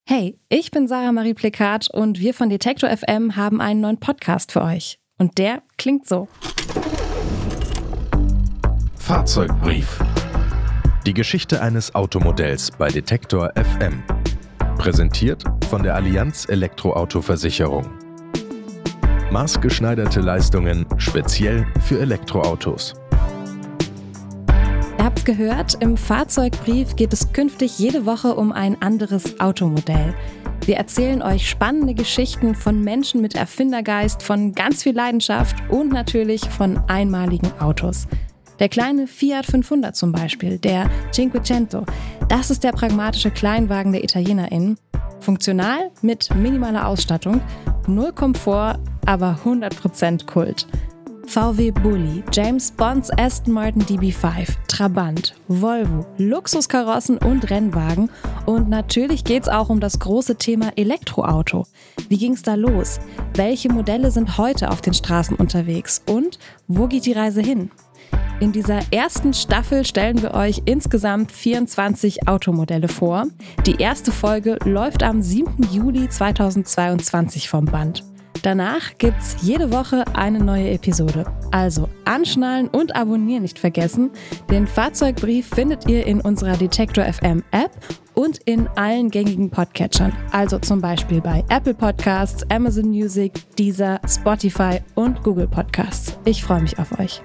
Hey, ich bin Sarah Marie Plikat und wir von Detektor FM haben einen neuen Podcast für euch. Und der klingt so. Fahrzeugbrief. Die Geschichte eines Automodells bei Detektor FM. Präsentiert von der Allianz Elektroauto-Versicherung. Maßgeschneiderte Leistungen speziell für Elektroautos. Ihr habt's gehört, im Fahrzeugbrief geht es künftig jede Woche um ein anderes Automodell. Wir erzählen euch spannende Geschichten von Menschen mit Erfindergeist, von ganz viel Leidenschaft und natürlich von einmaligen Autos. Der kleine Fiat 500 zum Beispiel, der Cinquecento, das ist der pragmatische Kleinwagen der ItalienerInnen. Funktional, mit minimaler Ausstattung, null Komfort, aber 100% Kult. VW Bulli, James Bonds Aston Martin DB5, Trabant, Volvo, Luxuskarossen und Rennwagen. Und natürlich geht's auch um das große Thema Elektroauto. Wie ging's da los? Welche Modelle sind heute auf den Straßen unterwegs? Und wo geht die Reise hin? In dieser ersten Staffel stellen wir euch insgesamt 24 Automodelle vor. Die erste Folge läuft am 7. Juli 2022 vom Band. Danach gibt's jede Woche eine neue Episode. Also anschnallen und abonnieren nicht vergessen. Den Fahrzeugbrief findet ihr in unserer Detektor FM App und in allen gängigen Podcatchern. Also zum Beispiel bei Apple Podcasts, Amazon Music, Deezer, Spotify und Google Podcasts. Ich freue mich auf euch.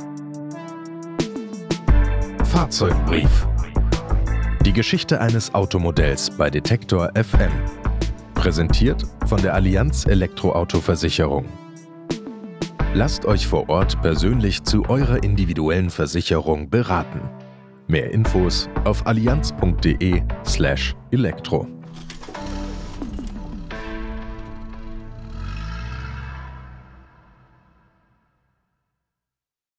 Fahrzeugbrief. Die Geschichte eines Automodells bei Detektor FM. Präsentiert von der Allianz Elektroauto-Versicherung. Lasst euch vor Ort persönlich zu eurer individuellen Versicherung beraten. Mehr Infos auf allianz.de/elektro.